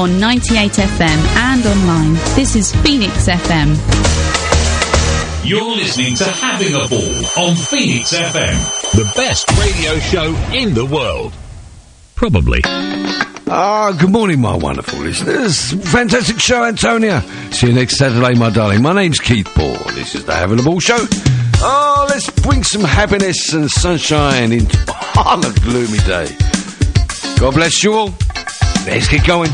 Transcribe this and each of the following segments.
on 98 FM and online. This is Phoenix FM. You're listening to Having a Ball on Phoenix FM. The best radio show in the world. Probably. Good morning, my wonderful listeners. Fantastic show, Antonia. See you next Saturday, my darling. My name's Keith Ball. This is the Having a Ball show. Let's bring some happiness and sunshine into a gloomy day. God bless you all. Let's get going.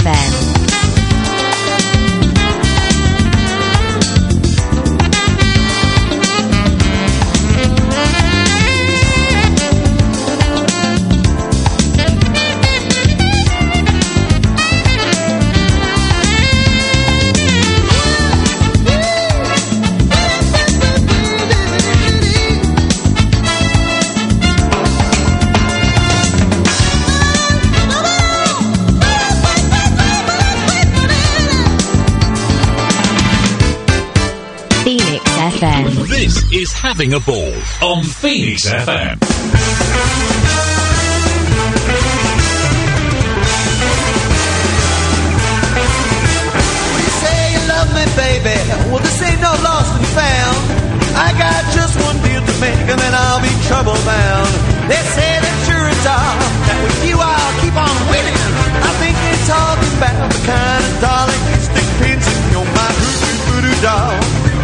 FM. This is Having a Ball on Phoenix FM. You say you love me, baby. Well, this ain't no lost and found. I got just one deal to make, and then I'll be trouble bound. They say that you're a doll, that with you I'll keep on winning. I think they're talking about the kind of doll that you stick pins in. You're my voodoo doll.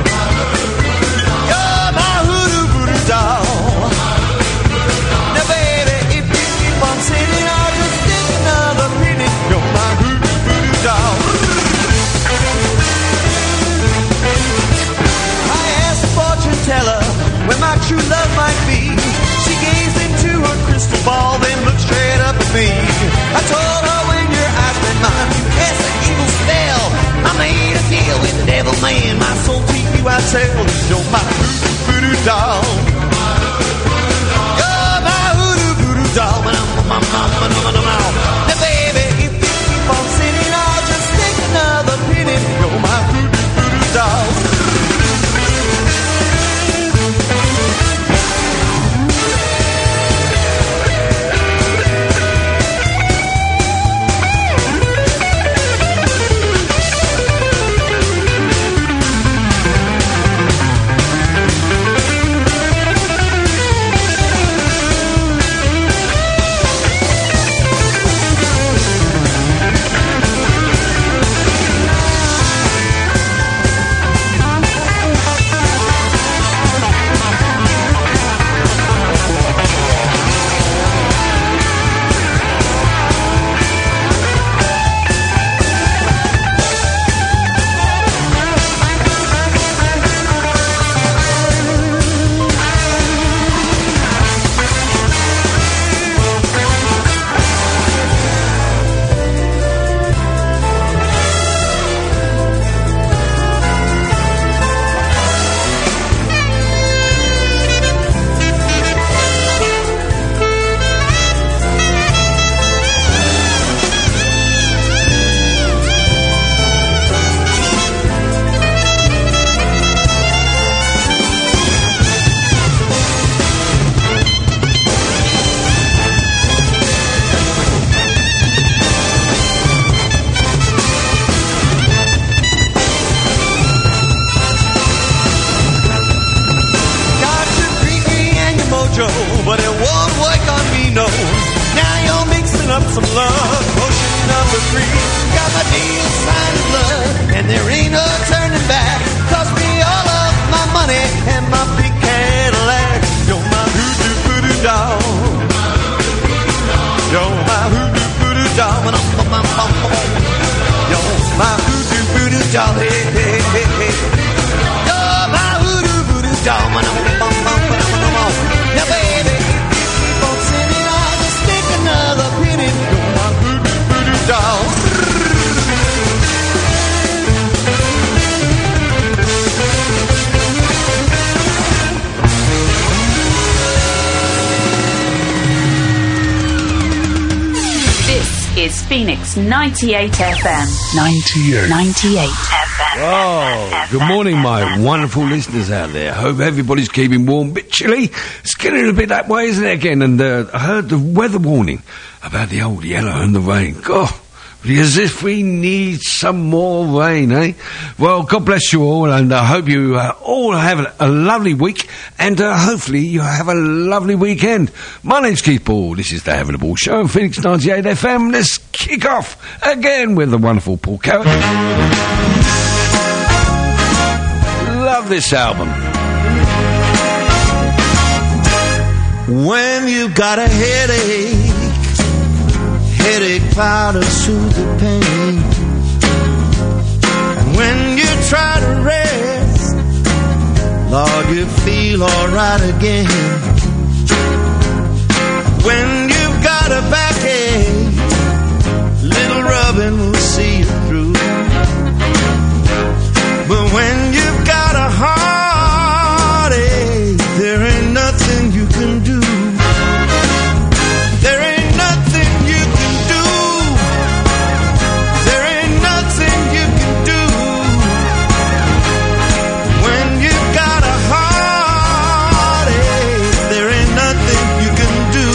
Doll. Now, baby, if you keep on singing, I'll just stick another pin in. You're my voodoo doll. I asked the fortune teller where my true love might be. She gazed into her crystal ball, then looked straight up at me. I told her when your eyes met mine, you cast an evil spell. I made a deal with the devil, man. My soul to you I sell. You're my voodoo doll. Doll, now baby, if you keep on singing, I'll just stick another pin in. You're my voodoo doll. But it won't work on me, no. Now you're mixing up some love. Potion number 3. Got my deal signed in blood, and there ain't no turning back. Cost me all of my money and my big Cadillac. You're my voodoo doll. You're my voodoo doll. You're my voodoo doll. Hey, hey, hey, hey. You're my voodoo doll. Now, baby, if you keep on singing, I'll just stick another pin in. You're my voodoo doll. This is Phoenix 98 FM. 98 FM. Oh, good morning, my wonderful listeners out there. Hope everybody's keeping warm. Bit chilly. It's getting a bit that way, isn't it, again? And I heard the weather warning about the old yellow and the rain. God, as if we need some more rain, eh? Well, God bless you all, and I hope you all have a lovely week, and hopefully you have a lovely weekend. My name's Keith Ball. This is the Having a Ball Show on Phoenix 98 FM. Let's kick off again with the wonderful Paul Carrot. Love this album. When you've got a headache, headache powder soothe the pain. And when you try to rest, Lord, you feel alright again. When you've got a backache, little rubbing will see you through. But when you've got a heartache, there ain't nothing you can do. There ain't nothing you can do. There ain't nothing you can do. When you've got a heartache, there ain't nothing you can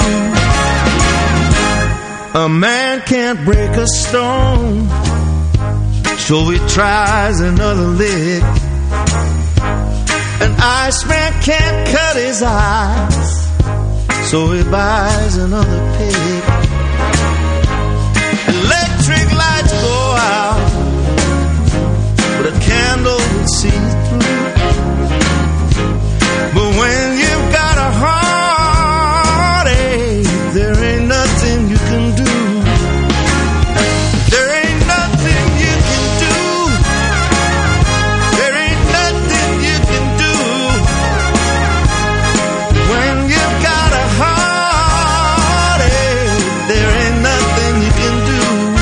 do. A man can't break a stone, so he tries another lick. An Iceman can't cut his eyes, so he buys another pig. Electric lights go out, but a candle will see through. But when you've got a heartache, there ain't nothing you can do. There ain't nothing you can do. There ain't nothing you can do. When you've got a heartache, there ain't nothing you can do.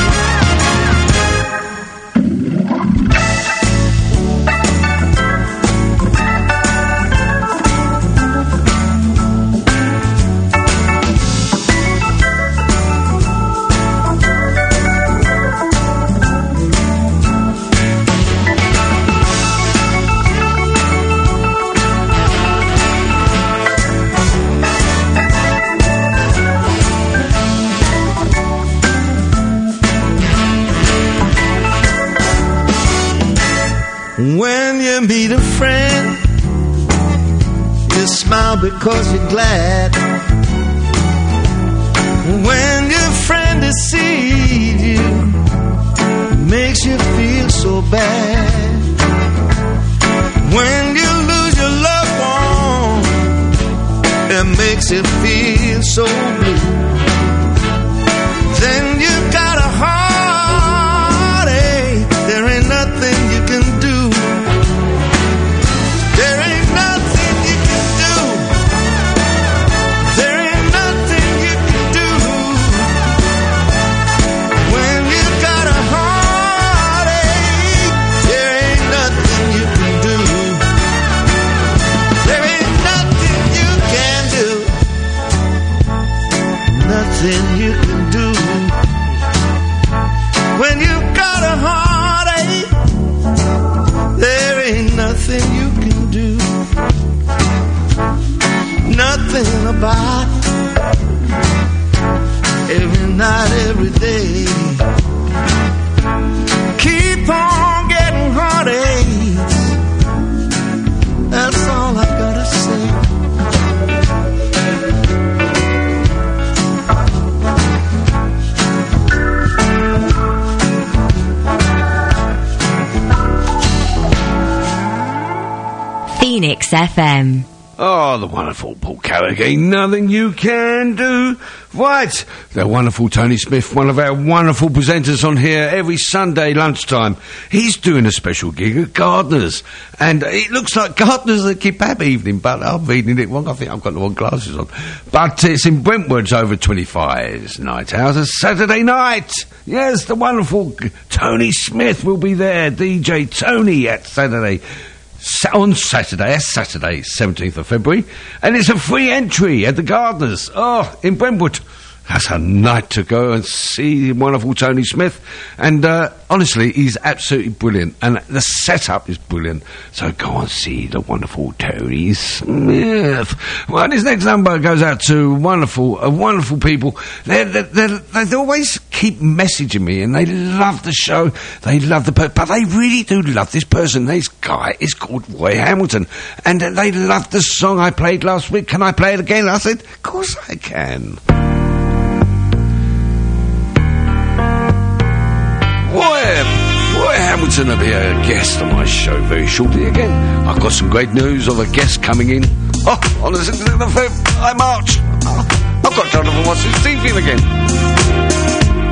When you meet a friend, you smile because you're glad. When your friend deceives you, it makes you feel so bad. When you lose your loved one, it makes you feel so blue. Then you've got a heartache, there ain't nothing you can do. There ain't nothing you can do. There ain't nothing you can do. When you've got a heartache, there ain't nothing you can do. There ain't nothing you can do. Nothing you can do. When you've got a heartache, there ain't nothing you can do. Nothing about every night, every day. Keep on getting heartaches. That's all I gotta say. Phoenix FM. Oh, the wonderful Paul Carrick. Nothing you can do. Right. The wonderful Tony Smith, one of our wonderful presenters on here every Sunday lunchtime. He's doing a special gig at Gardner's. And it looks like Gardner's a kebab evening, but I'm reading it wrong. I think I've got the wrong glasses on. But it's in Brentwood's over 25's night out. A Saturday night. Yes, the wonderful Tony Smith will be there. DJ Tony at Saturday. On Saturday, that's Saturday, 17th of February, and it's a free entry at the Gardners, in Brentwood. That's a night to go and see the wonderful Tony Smith, and honestly, he's absolutely brilliant, and the setup is brilliant, so go and see the wonderful Tony Smith. Well, this next number goes out to wonderful people. They always keep messaging me, and they love the show, they love but they really do love this person. This guy is called Roy Hamilton, and they love the song I played last week. Can I play it again? I said, of course I can. Roy Hamilton will be a guest on my show very shortly again. I've got some great news of a guest coming in. On the 16th of March. I've got Jonathan Watson's theme again.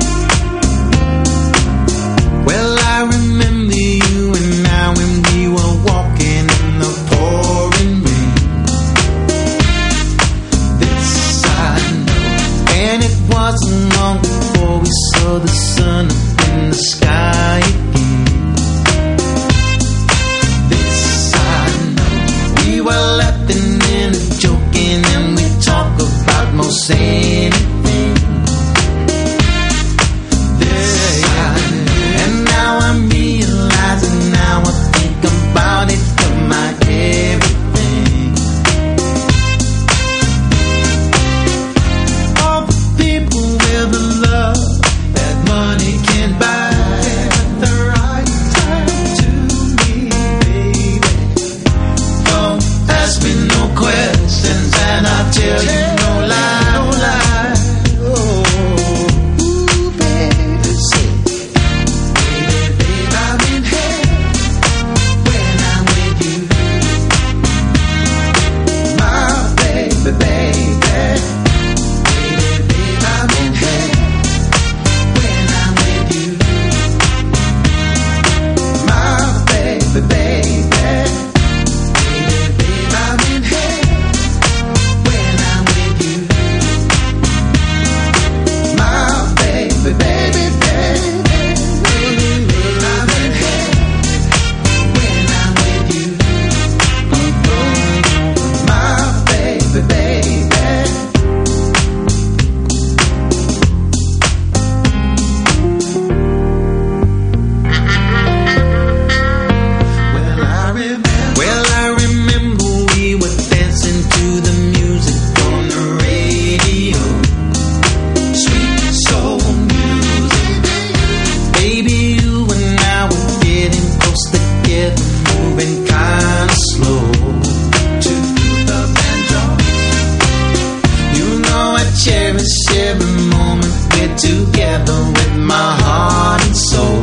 Baby, you and I were getting close together, moving kinda slow to the banjo. You know I cherish every moment we're together with my heart and soul.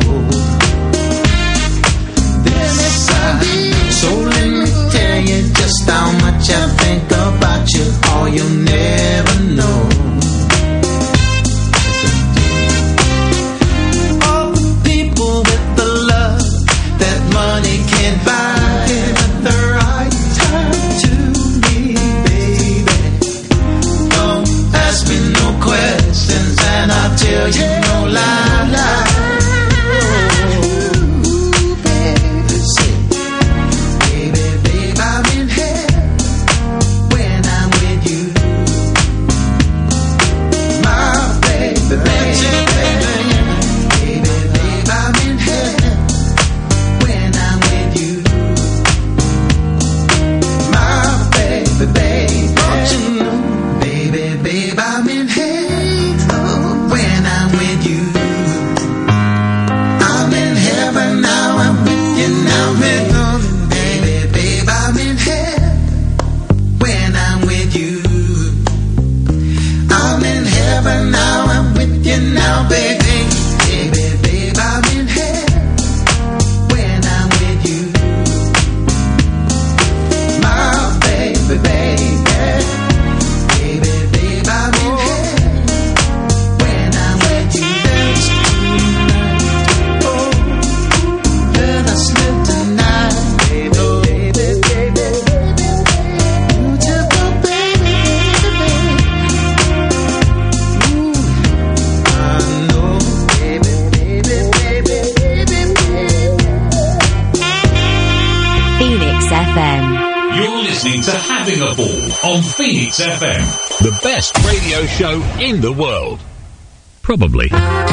So let me tell you just how much I think about you, all you'll never know. All the people with the love that money can't buy, at the right time to me, baby. Don't ask me no questions and I'll tell you no lie. To Having a Ball on Phoenix FM. The best radio show in the world. Probably.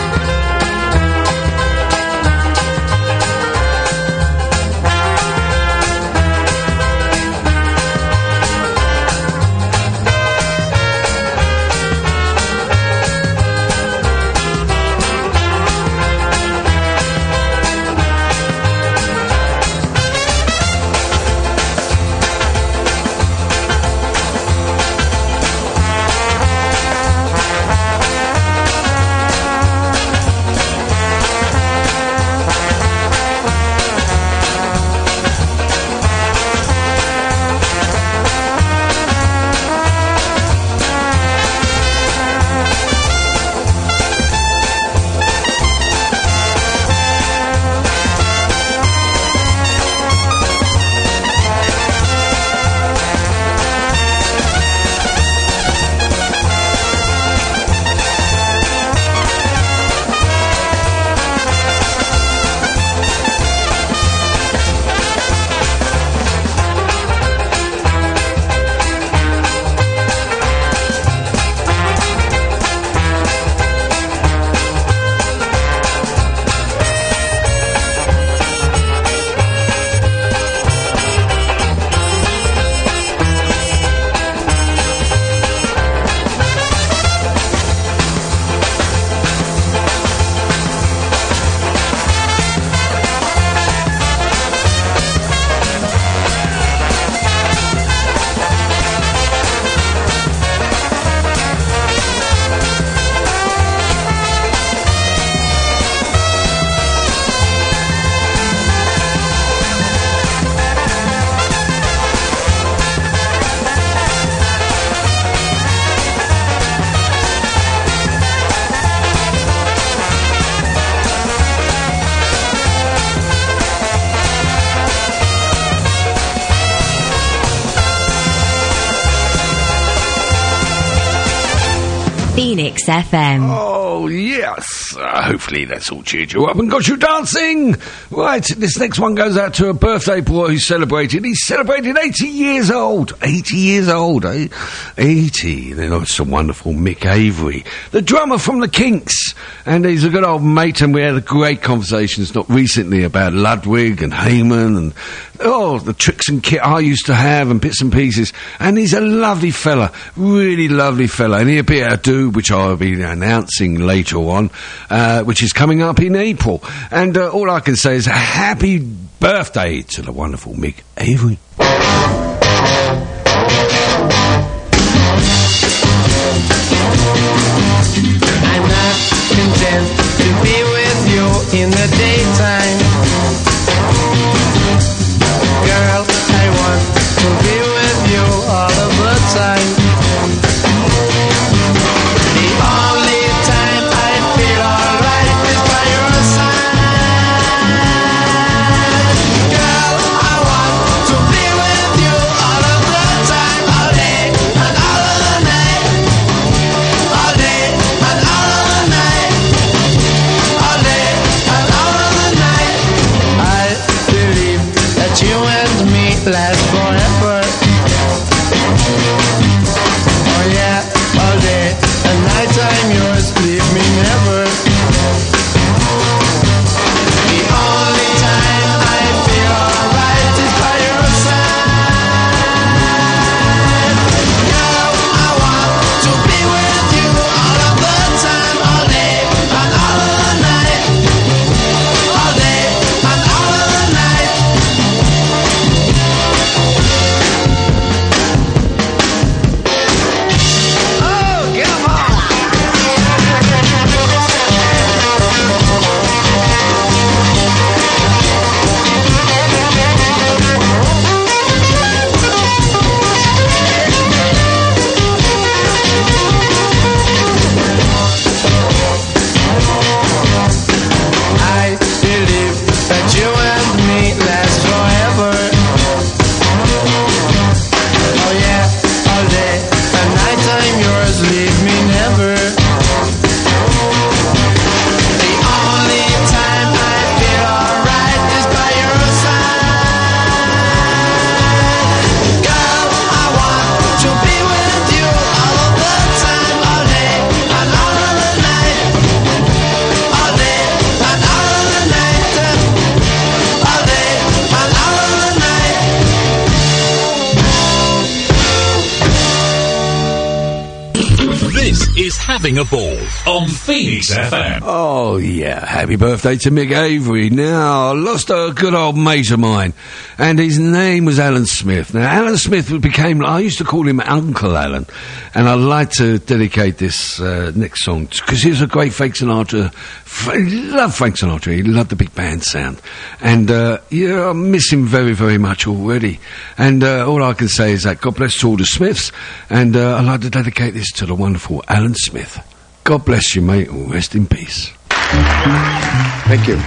Phoenix FM. Oh, yes. Hopefully that's all cheered you up and got you dancing. Right, this next one goes out to a birthday boy who celebrated. He celebrated 80 years old. 80 years old, eh? 80. Then it's a wonderful Mick Avery, the drummer from the Kinks. And he's a good old mate, and we had a great conversations not recently about Ludwig and Heyman and the tricks and kit I used to have and bits and pieces. And he's a lovely fella, really lovely fella. And he'll be able to do, which I'll be announcing later on, which is coming up in April. And all I can say is happy birthday to the wonderful Mick Avery. I'm not content to be with you in the daytime. Girl, I want to be with you all of the time. The only time I feel alright is by your side. Girl, I want to be with you all of the time, all day and all of the night. All day and all of the night. All day and all of the night. I believe that you and me last forever. Oh yeah, all day and night I'm yours, leave me never. The only time I feel alright is by your side. Girl, I want to be with you all of the time, all day and all of the night. All day and all of the night. Oh, come on. I believe that you and me last forever. Oh yeah, all day and night I'm yours, leave me never. The only time I feel alright is by your side. Girl, I want to be with you all of the time, all day and all of the night. All day and all of the night. All day and all of the night. This is Having a Ball on Phoenix FM. Oh, yeah. Happy birthday to Mick Avery. Now, I lost a good old mate of mine, and his name was Alan Smith. Now, Alan Smith became, I used to call him Uncle Alan, and I'd like to dedicate this next song, because he was a great Frank Sinatra. He loved Frank Sinatra. He loved the big band sound. And, yeah, I miss him very, very much already. And all I can say is that God bless to all the Smiths, and I'd like to dedicate this to the wonderful Alan Smith. God bless you, mate, and rest in peace. Thank you.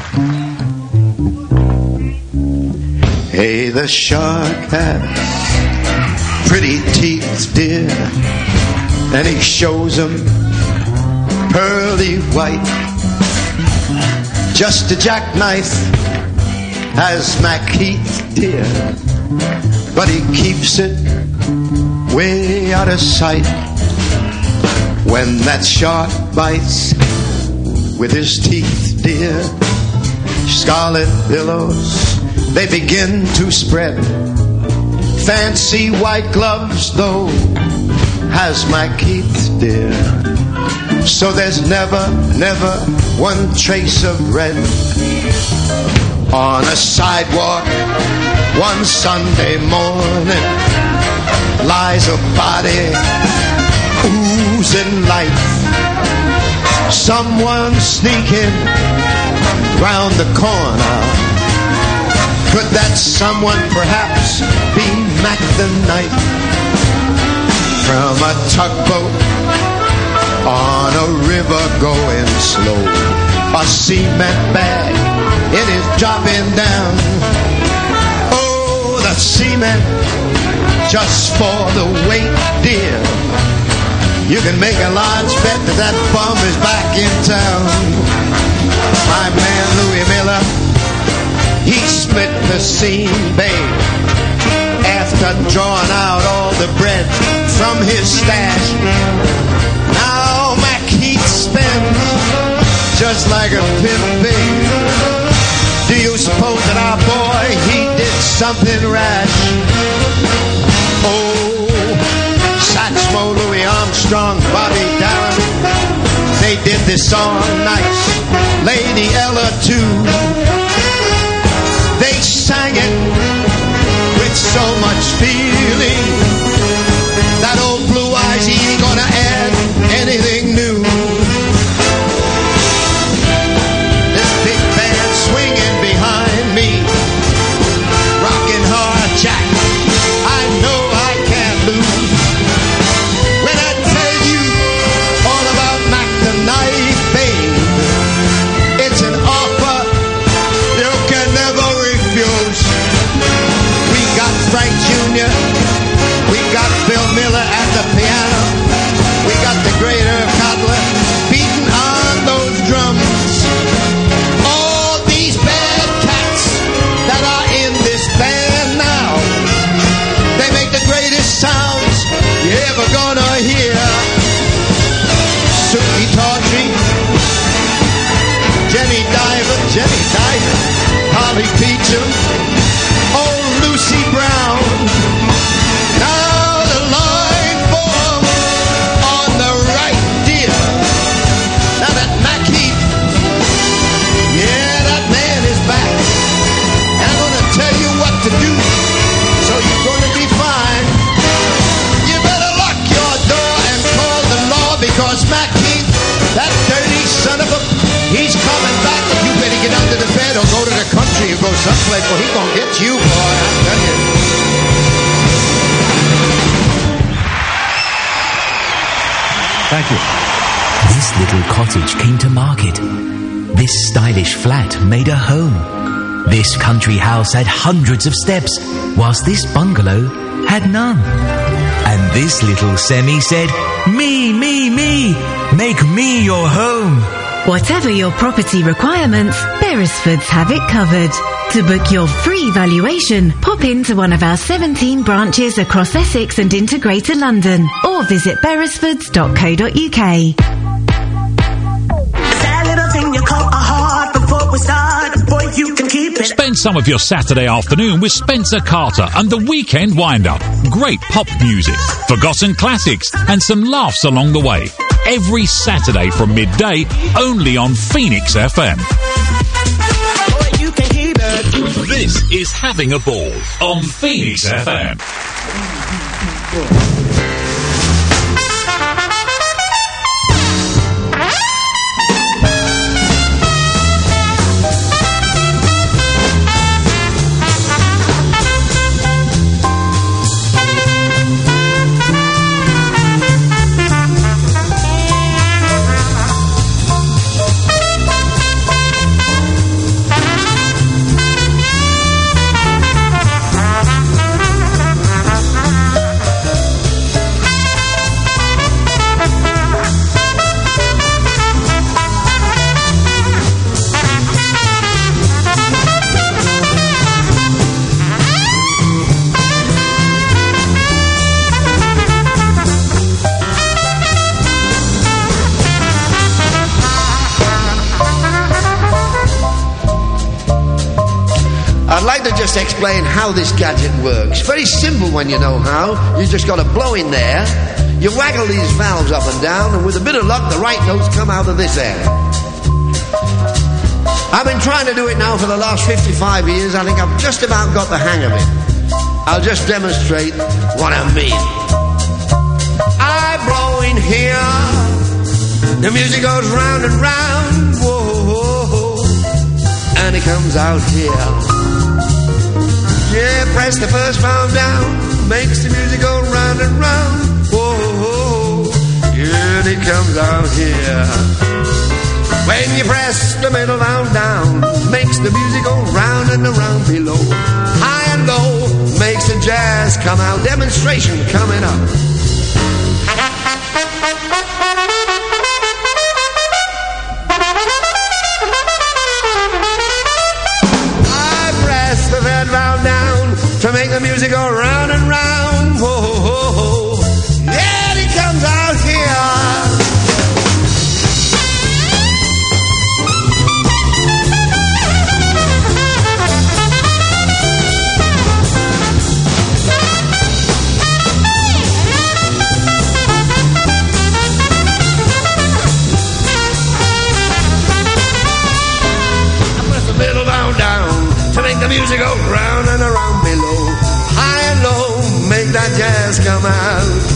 Hey, the shark has pretty teeth, dear, and he shows them pearly white. Just a jackknife has Mac Heath, dear, but he keeps it way out of sight. When that shark bites with his teeth, dear, scarlet billows, they begin to spread. Fancy white gloves, though, has Mac Heath, dear, so there's never, never one trace of red. On a sidewalk one Sunday morning lies a body oozing life. Someone sneaking round the corner. Could that someone perhaps be Mac the Knife? From a tugboat on a river going slow, a cement bag, it is dropping down. Oh, the cement, just for the weight, dear. You can make a large bet that that bum is back in town. My man Louis Miller, he split the seam, babe, after drawing out all the bread from his stash. Now Mac Heath spends just like a pimp, babe. Do you suppose that our boy, he did something rash? Oh, Satchmo, Louis Armstrong, Bobby Darin, they They did this song nice, Lady Ella too. They sang it with so much feeling. That old Blue Eyes, he ain't gonna add anything new. This big band swinging behind me, rocking hard, Jack. I know I can't lose. When I tell you all about Mac the Knife, babe, it's an offer you can never refuse. We got Frank Jr., we got Bill Miller at the piano, we got the great Irv Cotler beating on those drums. All these bad cats that are in this band now, they make the greatest sounds you're ever gonna hear. Suki Tawdry, Jenny Diver, Holly Peachum, old Lucy Brown. Now the line form on the right, dear. Now that Mac Heath, yeah, that man is back. And I'm gonna tell you what to do, so you're gonna be fine. You better lock your door and call the law, because Mac Heath, that dirty son of a, he's coming back. You better get under the bed or go to the country or go someplace, or he's gonna get you, boy, I tell you. Thank you. This little cottage came to market. This stylish flat made a home. This country house had hundreds of steps, whilst this bungalow had none. And this little semi said, me, make me your home. Whatever your property requirements, Beresfords have it covered. To book your free valuation, pop into one of our 17 branches across Essex and into Greater London, or visit beresfords.co.uk. That little thing you call a heart before we start, boy, you can keep it. Spend some of your Saturday afternoon with Spencer Carter and the Weekend Wind-Up. Great pop music, forgotten classics, and some laughs along the way. Every Saturday from midday, only on Phoenix FM. Boy, you can keep it. This is Having a Ball on Phoenix FM. I'd like to just explain how this gadget works. Very simple when you know how. You just got to blow in there, you waggle these valves up and down, and with a bit of luck, the right notes come out of this end. I've been trying to do it now for the last 55 years. I think I've just about got the hang of it. I'll just demonstrate what I mean. I blow in here, the music goes round and round, whoa, and it comes out here. Yeah, press the first valve down, makes the music go round and round, whoa, and it comes out here. When you press the middle valve down, makes the music go round and around below. High and low, makes the jazz come out. Demonstration coming up. I press the third valve down to make the music go round and round. Whoa, yeah, it comes out here. the music go round and around below. High and low, make that jazz come out.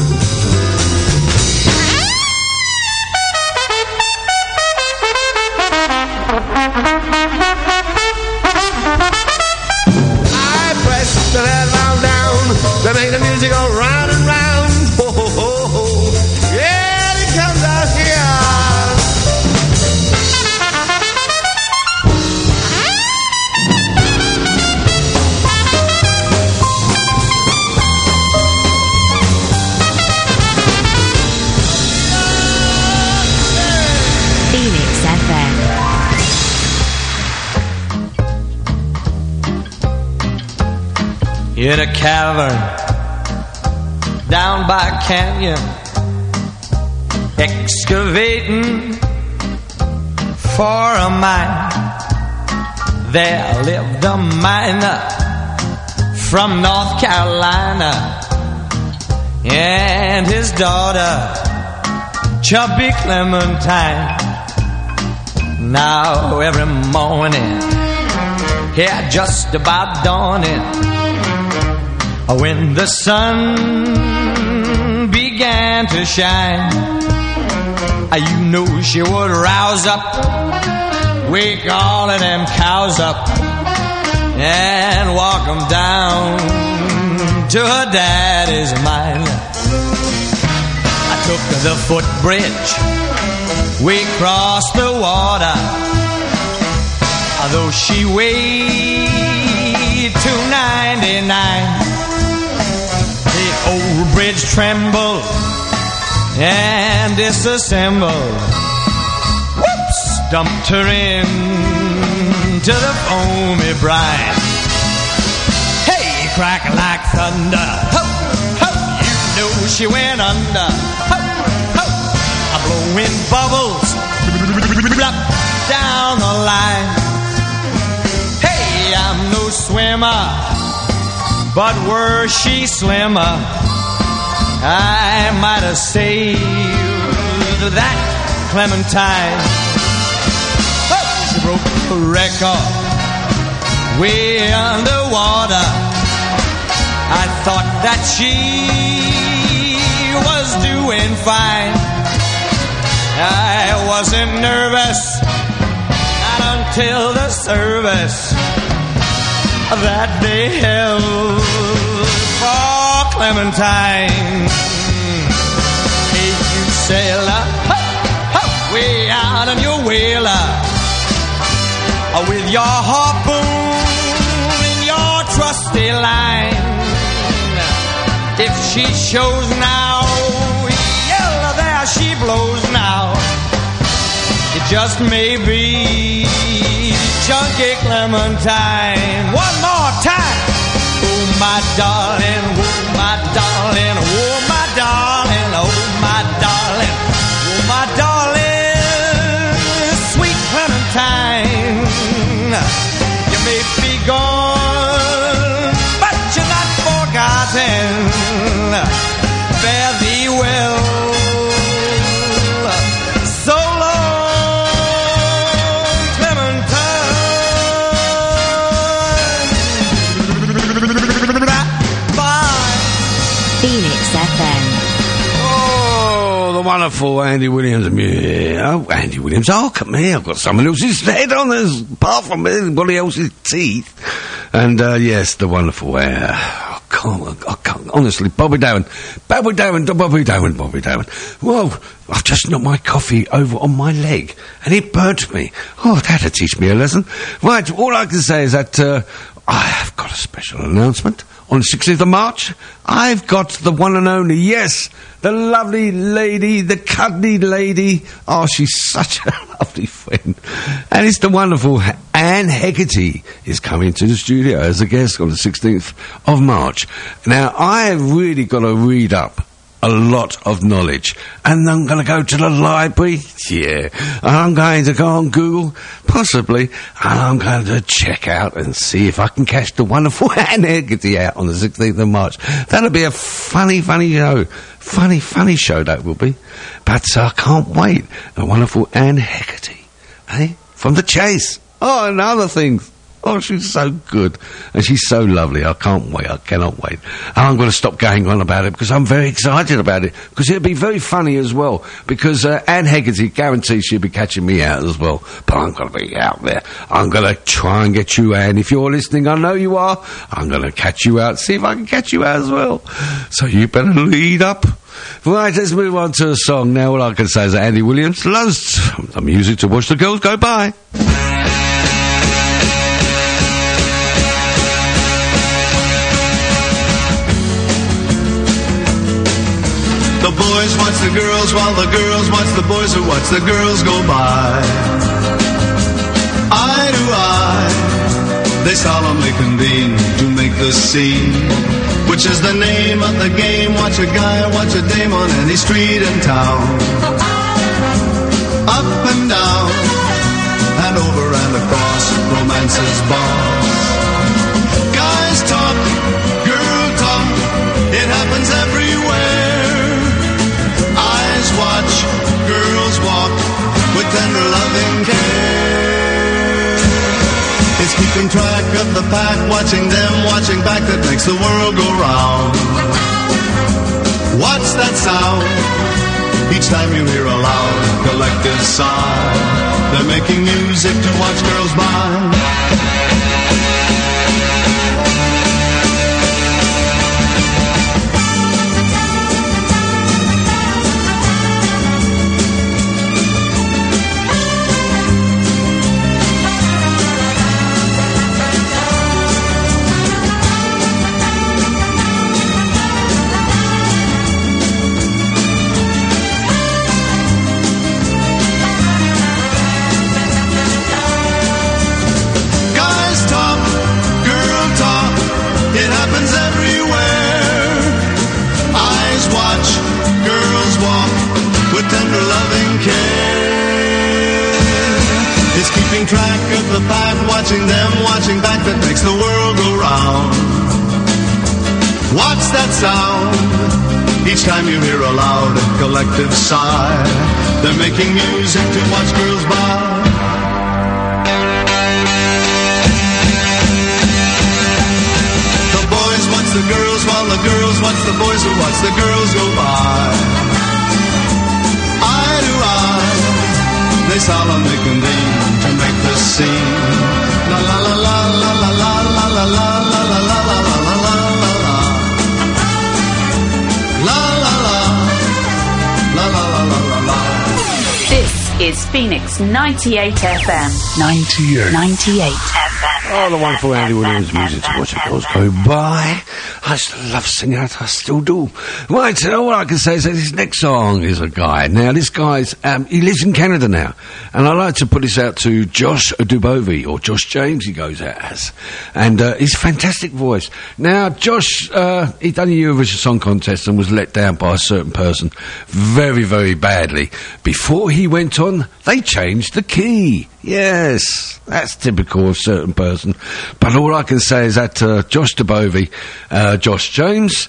I press the valve down to make the music go round and round. Ho, ho, ho, ho. Yeah, it comes out here. Phoenix FM. In a cavern down by a canyon, excavating for a mine, there lived a miner from North Carolina and his daughter, Chubby Clementine. Now every morning, yeah, just about dawning, when the sun began to shine, you knew she would rouse up, wake all of them cows up, and walk them down to her daddy's mine. I took the footbridge, we crossed the water, though she weighed 299. The old bridge trembled and disassembled. Whoops! Dumped her in to the foamy brine. Hey, crack like thunder. Ho, ho, you know she went under. Ho, ho, a blowing bubbles down the line. Hey, I'm no swimmer, but were she slimmer, I might have saved that Clementine. Oh, she broke the record way underwater. I thought that she was doing fine. I wasn't nervous, not until the service that they held for Clementine. Hey, you sailor, ho, ho, way out on your whaler, with your harpoon in your trusty line. If she shows now, yell, there she blows now. It just may be Chunky Clementine. One more time. Oh, my darling, oh, my darling, oh, my darling, oh, my darling, oh, my darling, sweet Clementine. You may be gone, but you're not forgotten. Fare thee well. So long, Clementine. Bye. Phoenix FM. Oh, the wonderful Andy Williams. Yeah. Oh, Andy Williams. Oh, come here. I've got someone else's head on this, apart from anybody else's teeth. And, yes, the wonderful I can't, honestly, Bobby Darin. Well, I've just knocked my coffee over on my leg, and it burnt me. Oh, that'll teach me a lesson. Right, all I can say is that, I've got a special announcement. On the 16th of March, I've got the one and only, yes, the lovely lady, the cuddly lady. Oh, she's such a lovely friend. And it's the wonderful Anne Hegarty is coming to the studio as a guest on the 16th of March. Now, I've really got to read up a lot of knowledge, and I'm going to go to the library, yeah, and I'm going to go on Google, possibly, and I'm going to check out and see if I can catch the wonderful Anne Hegarty out on the 16th of March. That'll be a funny show. Funny show that will be. But I can't wait. The wonderful Anne Hegarty, eh? From The Chase. Oh, and other things. Oh, she's so good. And she's so lovely. I can't wait. I cannot wait. And I'm going to stop going on about it because I'm very excited about it. Because it'll be very funny as well. Because Anne Hegarty guarantees she'll be catching me out as well. But I'm going to be out there. I'm going to try and get you, Anne. If you're listening, I know you are. I'm going to catch you out. See if I can catch you out as well. So you better lead up. Right, let's move on to a song. Now all I can say is that Andy Williams loves the music to watch the girls go by. The boys watch the girls while the girls watch the boys who watch the girls go by. Eye to eye, they solemnly convene to make the scene, which is the name of the game. Watch a guy, watch a dame on any street in town. Up and down, and over and across romance's bars. Guys talk, girl talk, it happens everywhere. Eyes watch, girls walk with tender loving care. It's keeping track of the pack, watching them, watching back, that makes the world go round. What's that sound? Each time you hear a loud collective sigh, they're making music to watch girls by. Track of the pack, watching them, watching back, that makes the world go round. What's that sound? Each time you hear a loud collective sigh, they're making music to watch girls by. The boys watch the girls while the girls watch the boys who watch the girls go by. Eye to eye, they solemnly convene to make the scene. La la la la la la la la la la la la la la la la la la. La la la la la la la la. This is Phoenix 98 FM. 98 FM. Oh, the wonderful Andy Williams music to watch the girls go by. I used to love singing it, I still do. Right, so all I can say is that this next song is a guy. Now, this guy's, he lives in Canada now. And I like to put this out to Josh Dubovy, or Josh James, he goes out as. And he's a fantastic voice. Now, Josh, he done a Eurovision Song Contest and was let down by a certain person very, very badly. Before he went on, they changed the key. Yes, that's typical of a certain person. But all I can say is that Josh Dubovy, Josh James,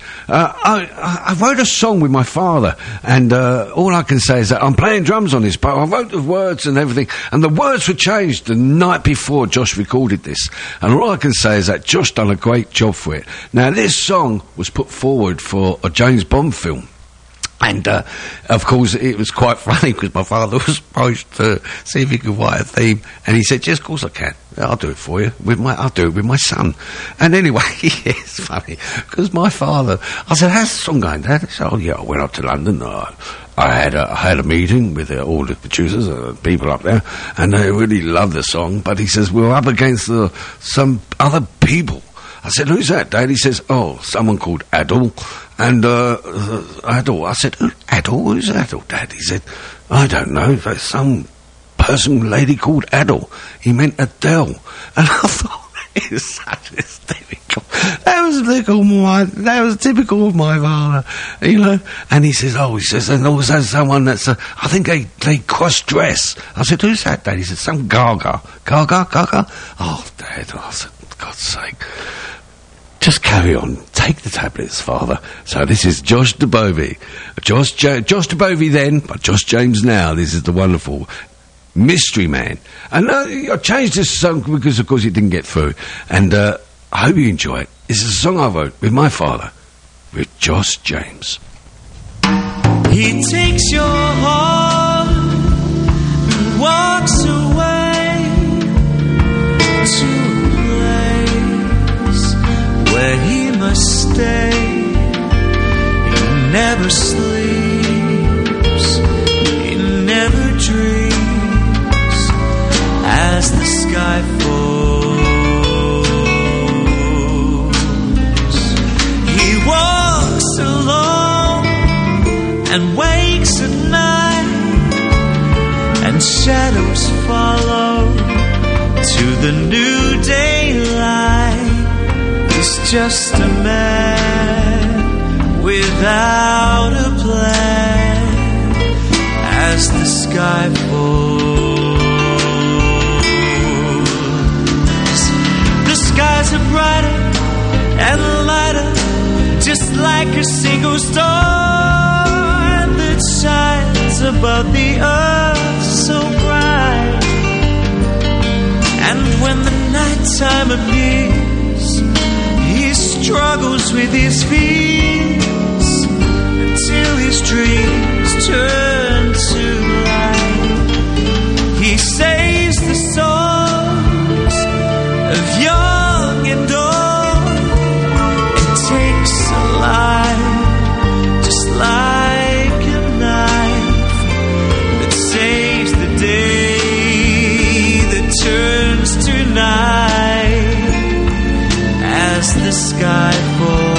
I wrote a song with my father, and all I can say is that I'm playing drums on this, but I wrote the words and everything, and the words were changed the night before Josh recorded this. And all I can say is that Josh done a great job for it. Now, this song was put forward for a James Bond film. And, of course, it was quite funny because my father was approached to see if he could write a theme. And he said, yes, of course I can. I'll do it for you. I'll do it with my son. And anyway, it's funny because my father, I said, how's the song going, Dad? He said, oh, yeah, I went up to London. I had a meeting with all the producers, people up there, and they really loved the song. But he says, we're up against some other people. I said, who's that, Dad? He says, oh, someone called Adele. And Adele, I said, Adele? Who's Adele, Dad? He said, I don't know. There's some lady called Adele. He meant Adele. And I thought, it's such a typical. That was typical of my father, you know. And he says, and also someone that's, I think they cross-dress. I said, who's that, Dad? He said, some Gaga. Gaga? Oh, Dad, I said, for God's sake. Just carry on. Take the tablets, Father. So this is Josh Dubovy. Josh Dubovy then, but Josh James now. This is the wonderful Mystery Man. And I changed this song because, of course, it didn't get through. And I hope you enjoy it. It's a song I wrote with my father, with Josh James. He takes your heart and walks away to a place where he must stay. He never sleeps, he never dreams as the sky falls. He walks alone and wakes at night, and shadows follow to the new daylight. He's just a man without a plan as the sky falls. The skies are brighter and lighter, just like a single star that shines above the earth so bright. And when the nighttime appears, he struggles with his fears until his dreams turn to light. He saves the souls of young and old and takes a life just like a knife that saves the day that turns to night as the sky falls.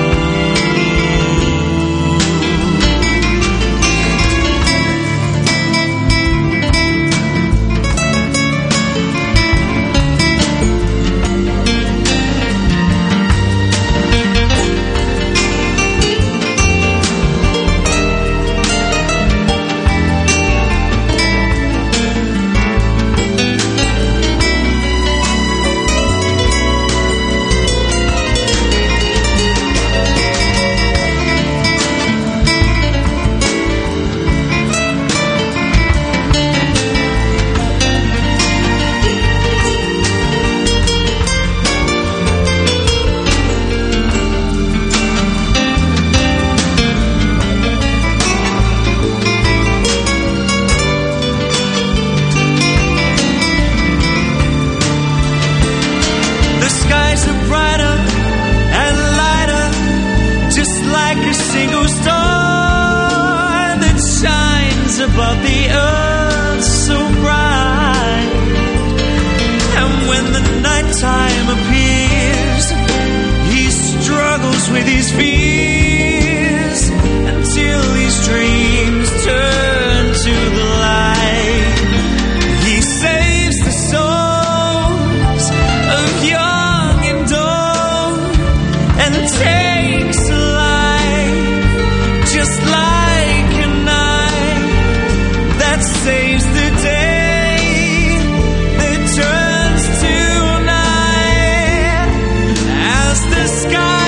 Above the earth so bright, and when the nighttime appears, he struggles with his fears until his dreams turn to the light. He saves the souls of young and old and takes life just like a knife that saves the day that turns to night as the sky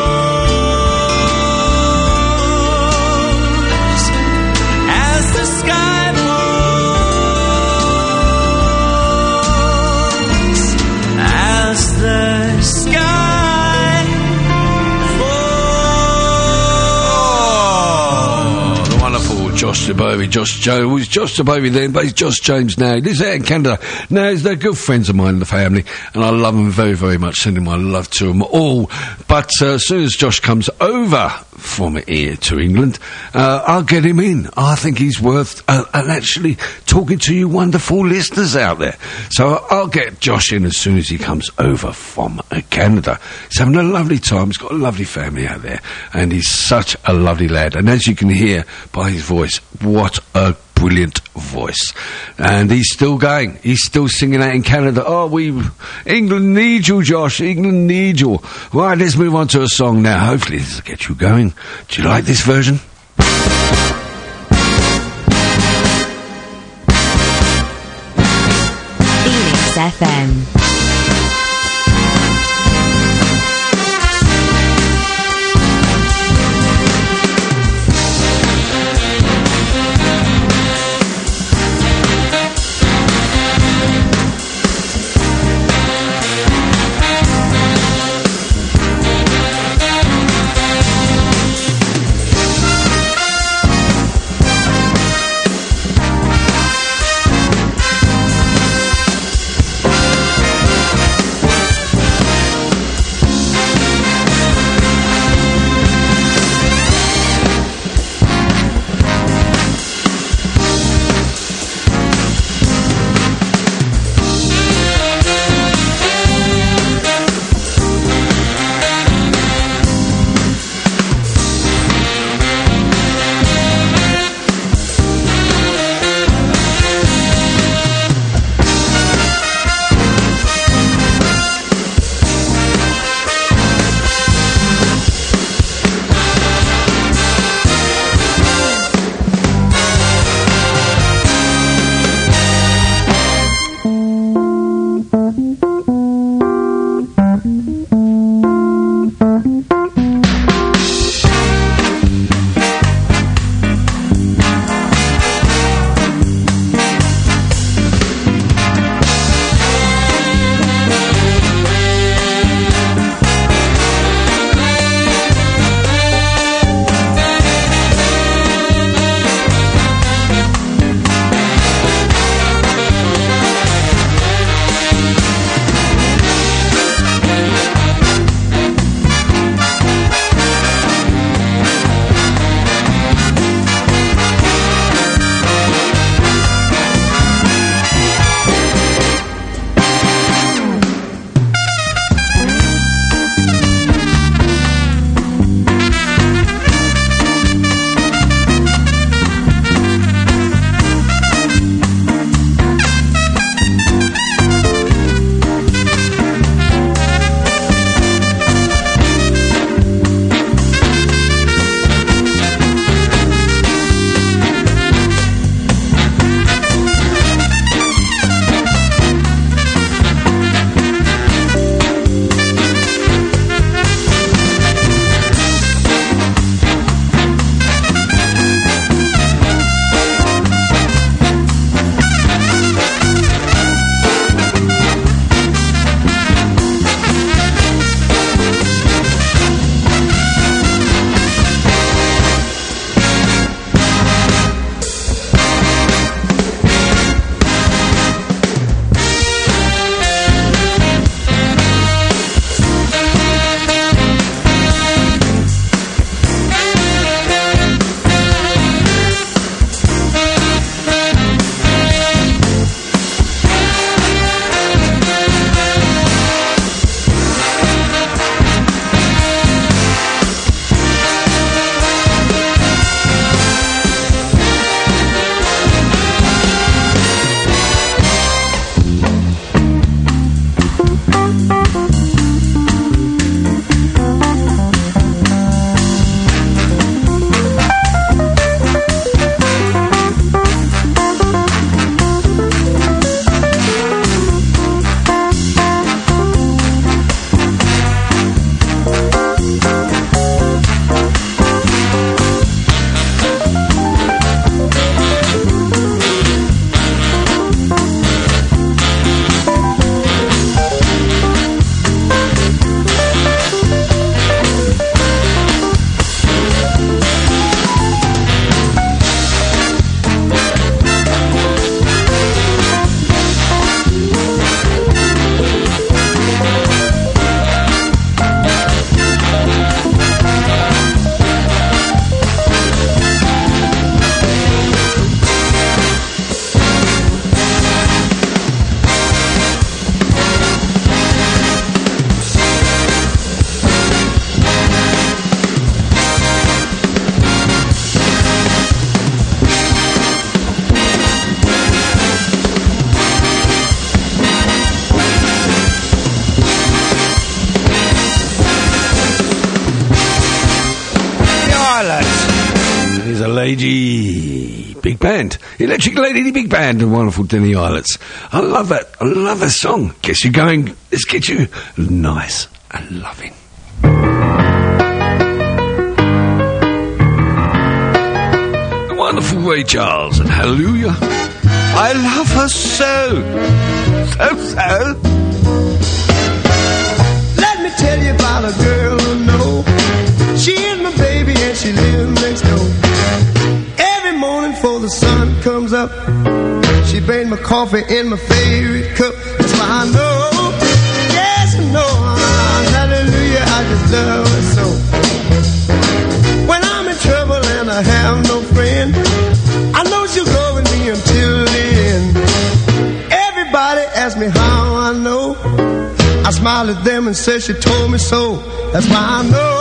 falls, as the sky falls, as the sky falls. The wonderful Josh Jabobi, Josh Joe. Well, he's Josh Jabobi then, but he's Josh James now. He lives out in Canada. Now, they're good friends of mine in the family, and I love them very, very much, sending my love to them all. But as soon as Josh comes over from here to England, I'll get him in. I think he's worth and actually talking to you wonderful listeners out there. So I'll get Josh in as soon as he comes over from Canada. He's having a lovely time. He's got a lovely family out there, and he's such a lovely lad. And as you can hear by his voice, what a brilliant voice. And he's still going. He's still singing out in Canada. England need you, Josh. England need you. Right, let's move on to a song now. Hopefully this will get you going. Do you like this version? Phoenix FM. Lady Big Band. Electric Lady Big Band and wonderful Denny Islets. I love that. I love that song. Gets you going. Let's get you nice and loving. The wonderful Ray Charles and Hallelujah. I love her so. So. Let me tell you about a girl who know. She is my baby and she lives next door. Every morning before the sun comes up, she brings my coffee in my favorite cup. That's why I know, yes I know, hallelujah, I just love her so. When I'm in trouble and I have no friend, I know she'll go with me until the end. Everybody asks me how I know. I smile at them and say she told me so. That's why I know.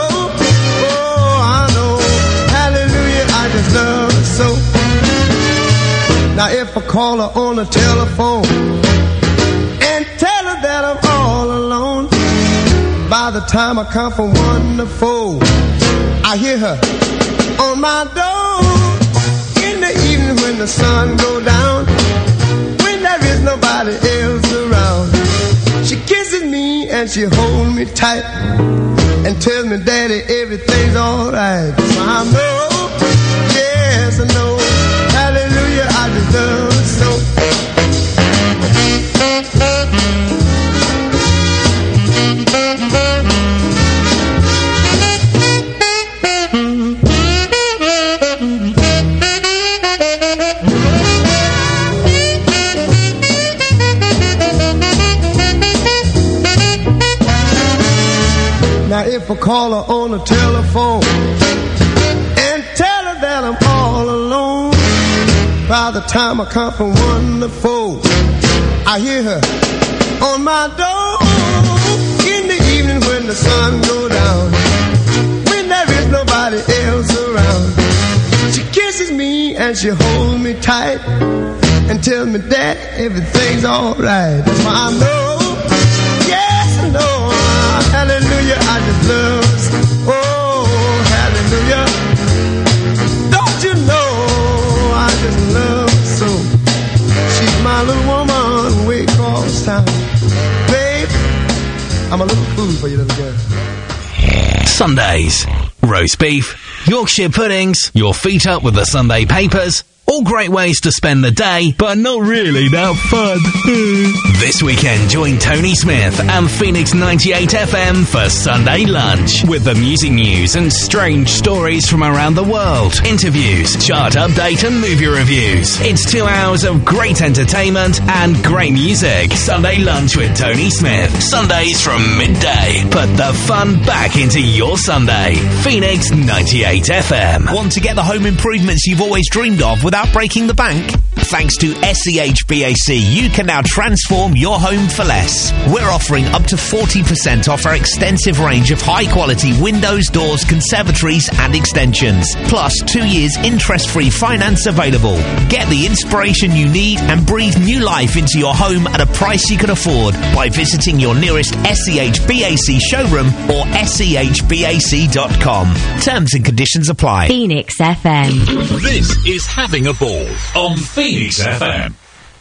I just love her so. Now if I call her on the telephone and tell her that I'm all alone, by the time I count from 1 to 4, I hear her on my door. In the evening when the sun goes down, when there is nobody else around, she kisses me and she holds me tight and tells me, Daddy, everything's alright. So I know. Yes, I know. Hallelujah, I just love her so. Now if I call her on the telephone and tell her that I'm all alone, by the time I count from 1 to 4, I hear her on my door. In the evening when the sun goes down, when there is nobody else around, she kisses me and she holds me tight and tells me that everything's alright. That's why I know, yes I know, hallelujah, I just love her. Oh, hallelujah. Don't you know I just love her so. She's my little woman way across town. Babe, I'm a little fool for you, little girl. Sundays, roast beef, Yorkshire puddings, your feet up with the Sunday papers. All great ways to spend the day, but not really that fun. This weekend, join Tony Smith and Phoenix 98 FM for Sunday Lunch with the music news and strange stories from around the world, interviews, chart update and movie reviews. It's 2 hours of great entertainment and great music. Sunday Lunch with Tony Smith. Sundays from midday. Put the fun back into your Sunday. Phoenix 98 FM. Want to get the home improvements you've always dreamed of without breaking the bank? Thanks to SEHBAC, you can now transform your home for less. We're offering up to 40% off our extensive range of high-quality windows, doors, conservatories and extensions. Plus 2 years interest-free finance available. Get the inspiration you need and breathe new life into your home at a price you can afford by visiting your nearest SEHBAC showroom or SEHBAC.com. Terms and conditions apply. Phoenix FM. This is Having a Ball on Phoenix FM.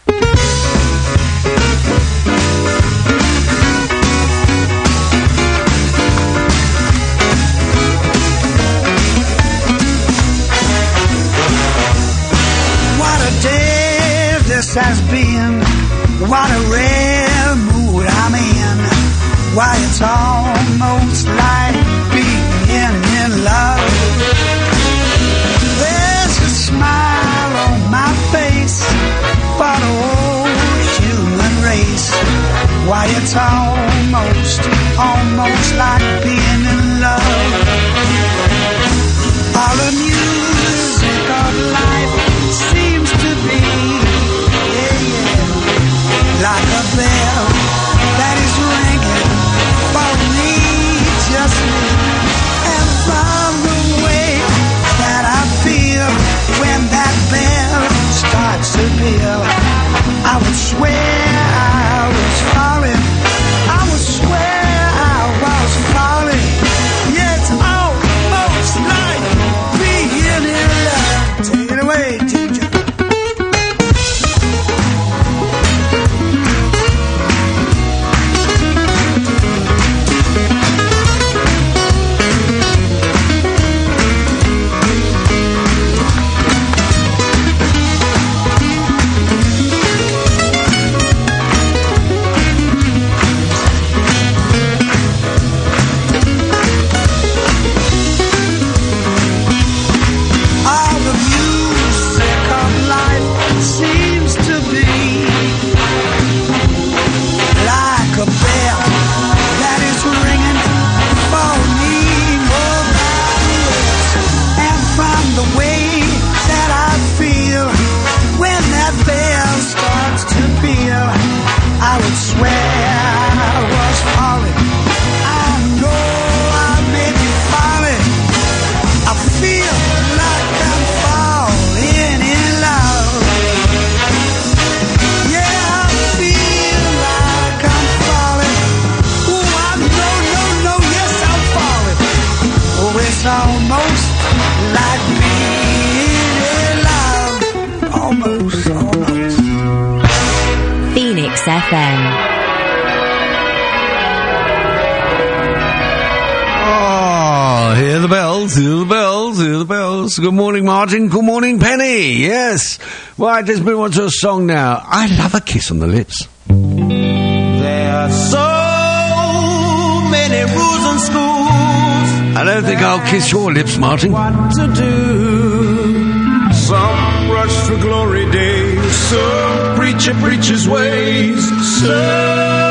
What a day this has been. What a rare mood I'm in. Why, it's almost like being in love. There's a smile on my face for the whole human race. Why, it's almost like being in love. All the music of life seems to be, like a bell that is ringing for me, just me. And from the way that I feel when that bell starts to peal, I would swear I was falling. I would swear I was falling. Yeah, it's almost like being in love. almost like being in love. Almost. Phoenix FM. Oh, hear the bells, hear the bells, hear the bells. Good morning, Martin. Good morning, Penny. Yes. Right, let's move on to a song now. I love a kiss on the lips. There are so many rules in schools. I don't think I'll kiss your lips, Martin. What to do? Some rush for glory days. Some preach his ways. Some